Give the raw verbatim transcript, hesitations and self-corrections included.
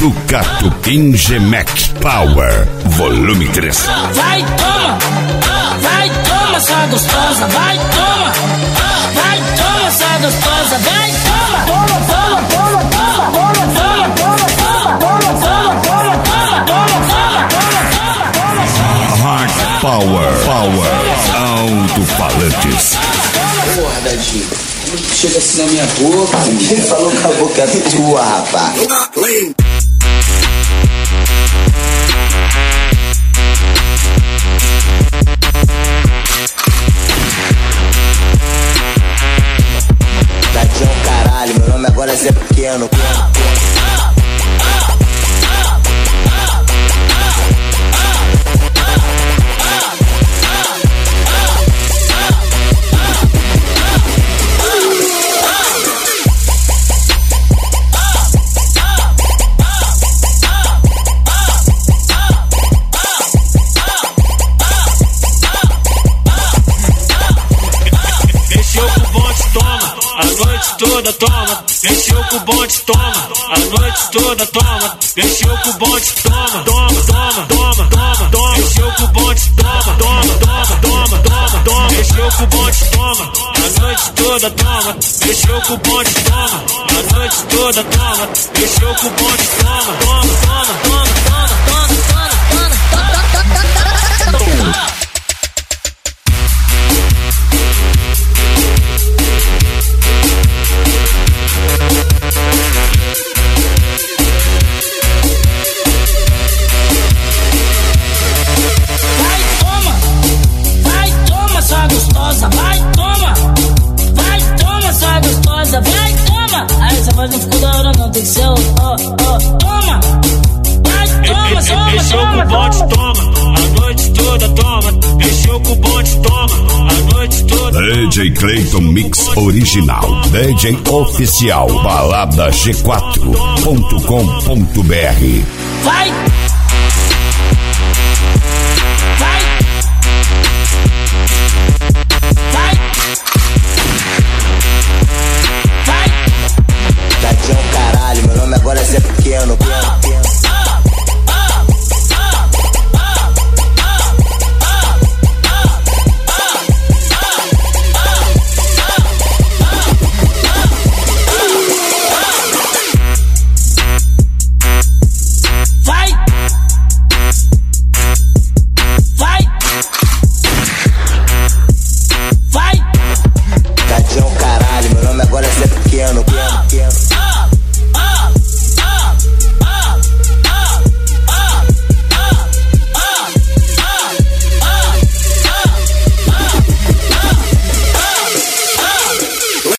do Catuquim G-Mac Power, volume três. Vai, toma, vai, toma, sua gostosa, vai, toma, vai, toma, sua gostosa, vai, toma, toma, toma, toma, toma, toma, toma, toma, toma, toma, toma, toma, Hard Power, Power, alto-falantes. Porra, Dadinho, chega assim na minha boca. Ele falou com a boca tua, rapaz. Dadinho é um caralho, meu nome agora é Zé Pequeno. Toda toma, mexeu com o bonde, toma, a noite toda toma, mexeu com o bonde, toma, toma, toma, toma, toma, toma, mexeu com o bonde, toma, toma, toma, toma, toma, toma, mexeu com o bonde, toma, a noite toda toma, mexeu com o bonde, toma, a noite toda toma, mexeu com o bonde, toma, toma, toma, toma, toma, toma, toma, toma, toma. Vai, toma, vai, toma, sua gostosa, vai, toma. Aí essa voz não ficou da hora, não, tem que ser o, ó, ó, toma. Vai, toma, toma, mexeu com o bonde, toma, a noite toda toma, mexeu com o bonde, toma, a noite toda. D J Clayton Mix Original, D J Oficial, balada g quatro ponto com ponto b r. Vai.